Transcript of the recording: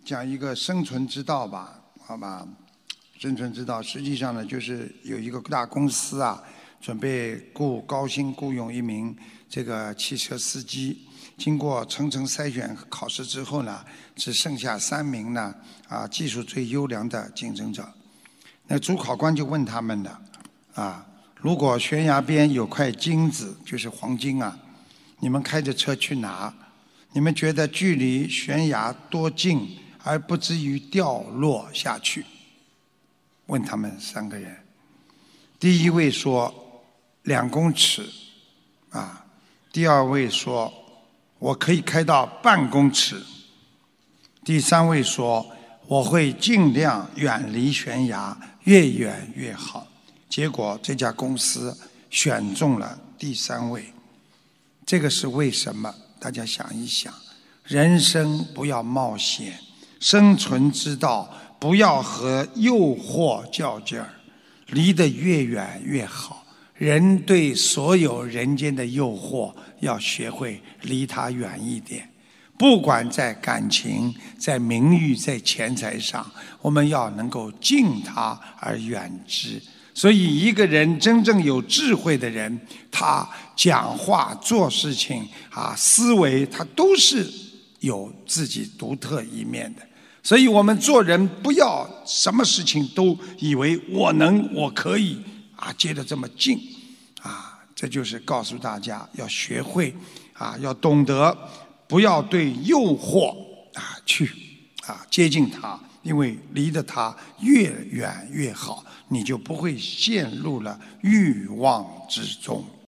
讲一个生存之道吧，好吧？生存之道，实际上呢，就是有一个大公司啊，准备高薪雇佣一名这个汽车司机。经过层层筛选考试之后呢，只剩下3名呢技术最优良的竞争者。那主考官就问他们的如果悬崖边有块金子，就是黄金啊，你们开着车去拿，你们觉得距离悬崖多近而不至于掉落下去？问他们3个人，第一位说2公尺第二位说我可以开到半公尺，第3位说我会尽量远离悬崖，越远越好。结果这家公司选中了第3位，这个是为什么？大家想一想，人生不要冒险，生存之道不要和诱惑较劲儿，离得越远越好。人对所有人间的诱惑要学会离它远一点，不管在感情、在名誉、在钱财上，我们要能够敬它而远之。所以一个人真正有智慧的人，他讲话做事情思维他都是有自己独特一面的。所以我们做人不要什么事情都以为我能我可以接得这么近这就是告诉大家要学会要懂得不要对诱惑去接近它，因为离得它越远越好，你就不会陷入了欲望之中。